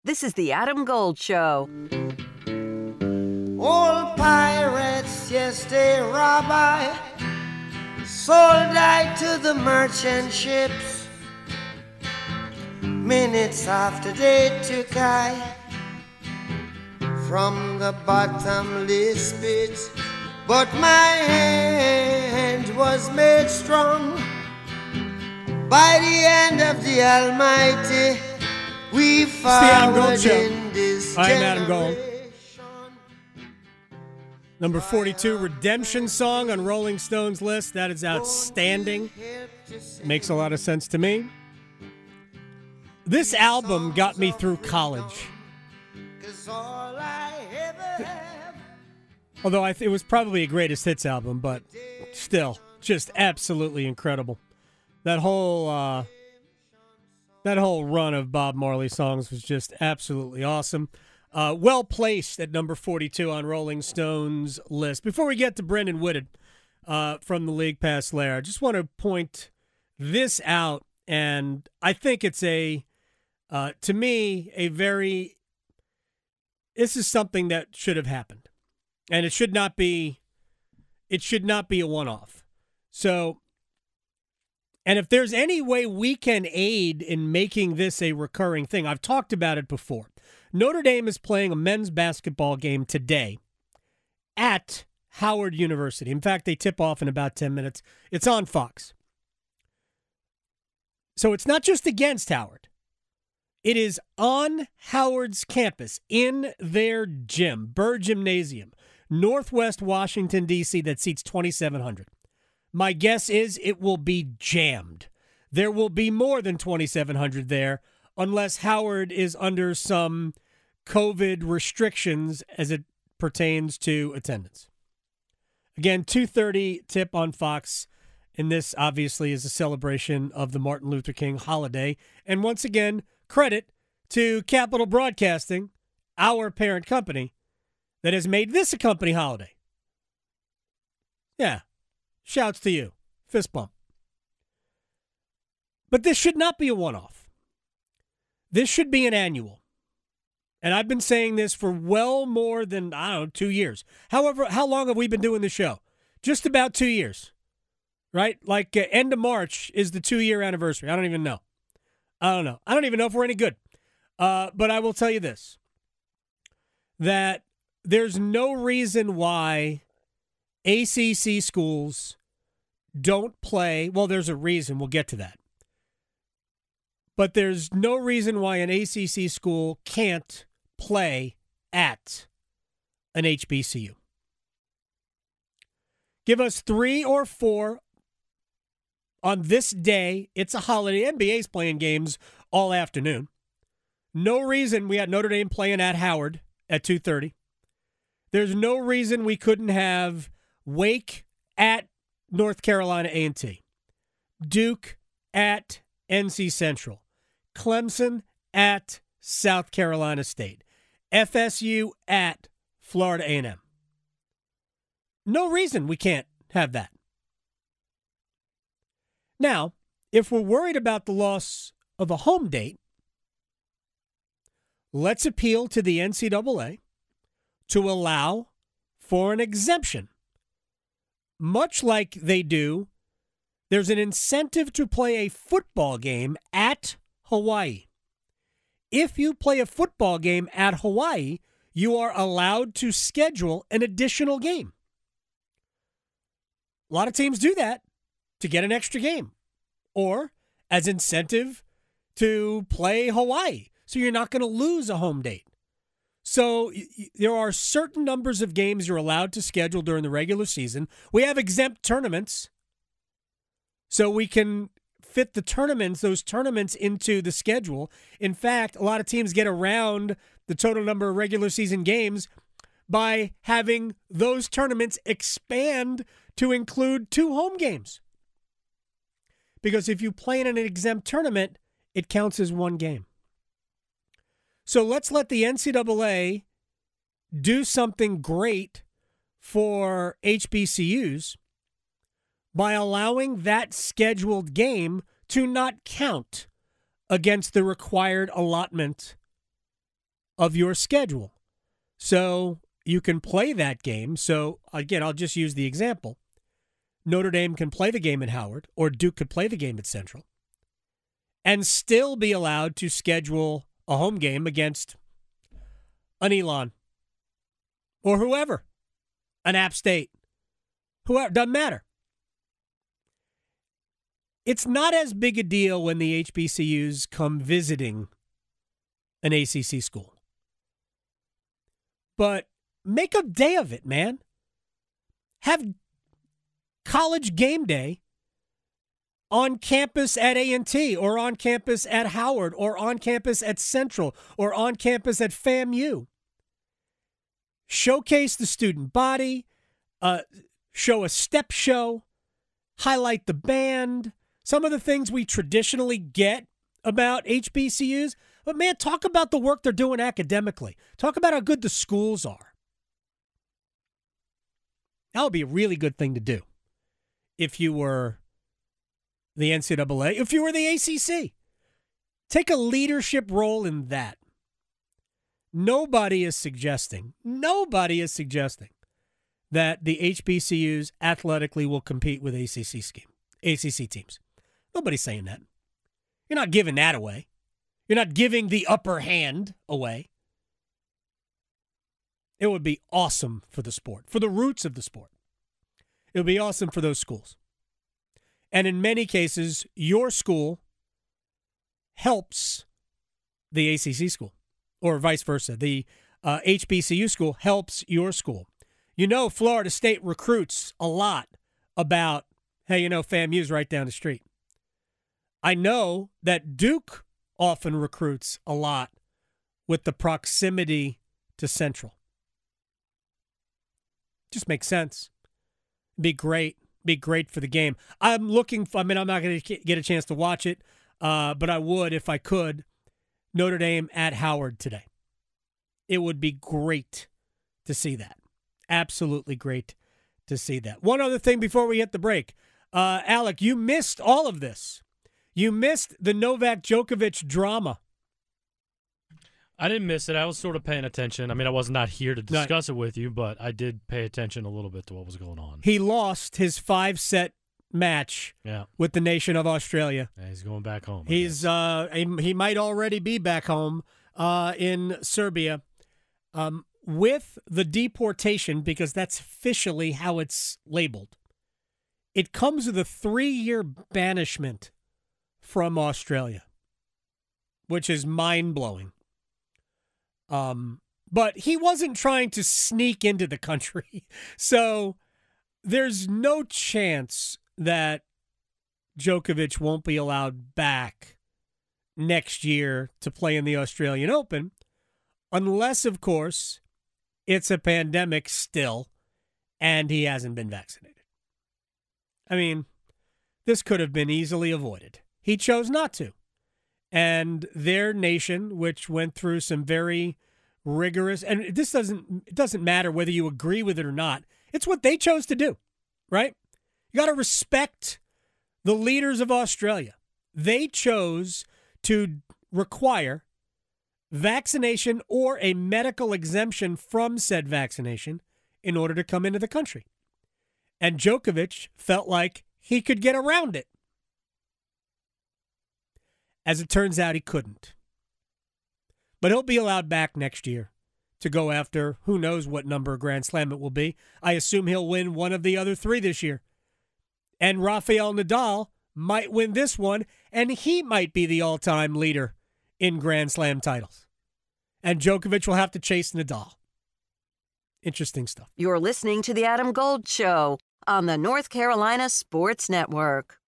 This is the Adam Gold Show. Old pirates, yes, they rob I, sold I to the merchant ships. Minutes after they took I from the bottomless pit, but my hand was made strong by the hand of the Almighty. We forward in this I'm Adam Gold. Number 42, Redemption Song on Rolling Stone's list. That is outstanding. Makes a lot of sense to me. This album got me through college. Although it was probably a greatest hits album, but still, just absolutely incredible. That whole run of Bob Marley songs was just absolutely awesome. Well placed at number 42 on Rolling Stone's list. Before we get to Brendan Whitted from the League Pass Lair, I just want to point this out, and I think it's to me, this is something that should have happened, and it should not be a one-off. So, and if there's any way we can aid in making this a recurring thing, I've talked about it before. Notre Dame is playing a men's basketball game today at Howard University. In fact, they tip off in about 10 minutes. It's on Fox. So it's not just against Howard. It is on Howard's campus, in their gym, Burr Gymnasium, Northwest Washington, D.C., that seats 2,700. My guess is it will be jammed. There will be more than 2,700 there, unless Howard is under some COVID restrictions as it pertains to attendance. Again, 2:30 tip on Fox, and this obviously is a celebration of the Martin Luther King holiday. And once again, credit to Capital Broadcasting, our parent company, that has made this a company holiday. Yeah, shouts to you. Fist bump. But this should not be a one-off. This should be an annual. And I've been saying this for well more than, 2 years. However, how long have we been doing the show? Just about 2 years, right? Like end of March is the 2-year anniversary. I don't even know. I don't know. I don't even know if we're any good. But I will tell you this, that there's no reason why ACC schools don't play. Well, there's a reason. We'll get to that. But there's no reason why an ACC school can't play at an HBCU. Give us 3 or 4 on this day. It's a holiday. NBA's playing games all afternoon. No reason we had Notre Dame playing at Howard at 2:30. There's no reason we couldn't have Wake at North Carolina A&T, Duke at NC Central, Clemson at South Carolina State, FSU at Florida A&M. No reason we can't have that. Now, if we're worried about the loss of a home date, let's appeal to the NCAA to allow for an exemption. Much like they do, there's an incentive to play a football game at Hawaii. If you play a football game at Hawaii, you are allowed to schedule an additional game. A lot of teams do that to get an extra game or as incentive to play Hawaii, so you're not going to lose a home date. So there are certain numbers of games you're allowed to schedule during the regular season. We have exempt tournaments, so we can fit those tournaments into the schedule. In fact, a lot of teams get around the total number of regular season games by having those tournaments expand to include 2 home games. Because if you play in an exempt tournament, it counts as 1 game. So let's let the NCAA do something great for HBCUs by allowing that scheduled game to not count against the required allotment of your schedule. So you can play that game. So, again, I'll just use the example. Notre Dame can play the game at Howard, or Duke could play the game at Central, and still be allowed to schedule a home game against an Elon or whoever, an App State, whoever, doesn't matter. It's not as big a deal when the HBCUs come visiting an ACC school. But make a day of it, man. Have college game day on campus at A&T, or on campus at Howard, or on campus at Central, or on campus at FAMU. Showcase the student body, show a step show, highlight the band, some of the things we traditionally get about HBCUs. But, man, talk about the work they're doing academically. Talk about how good the schools are. That would be a really good thing to do if you were the NCAA, if you were the ACC. Take a leadership role in that. Nobody is suggesting that the HBCUs athletically will compete with ACC teams. Nobody's saying that. You're not giving that away. You're not giving the upper hand away. It would be awesome for the sport, for the roots of the sport. It would be awesome for those schools. And in many cases, your school helps the ACC school, or vice versa. The HBCU school helps your school. You know, Florida State recruits a lot about, hey, you know, FAMU's right down the street. I know that Duke often recruits a lot with the proximity to Central. Just makes sense. Be great for the game. I'm not going to get a chance to watch it, but I would if I could. Notre Dame at Howard today. It would be great to see that. Absolutely great to see that. One other thing before we hit the break. Alec, you missed all of this. You missed the Novak Djokovic drama. I didn't miss it. I was sort of paying attention. I mean, I was not here to discuss it with you, but I did pay attention a little bit to what was going on. He lost his 5-set match with the nation of Australia. Yeah, he's going back home. He might already be back home in Serbia. With the deportation, because that's officially how it's labeled, it comes with a 3-year banishment from Australia, which is mind-blowing. But he wasn't trying to sneak into the country. So there's no chance that Djokovic won't be allowed back next year to play in the Australian Open, unless, of course, it's a pandemic still and he hasn't been vaccinated. I mean, this could have been easily avoided. He chose not to. And their nation, which went through some very rigorous, and it doesn't matter whether you agree with it or not. It's what they chose to do, right? You got to respect the leaders of Australia. They chose to require vaccination or a medical exemption from said vaccination in order to come into the country. And Djokovic felt like he could get around it. As it turns out, he couldn't. But he'll be allowed back next year to go after who knows what number Grand Slam it will be. I assume he'll win one of the other 3 this year. And Rafael Nadal might win this one, and he might be the all-time leader in Grand Slam titles. And Djokovic will have to chase Nadal. Interesting stuff. You're listening to The Adam Gold Show on the North Carolina Sports Network.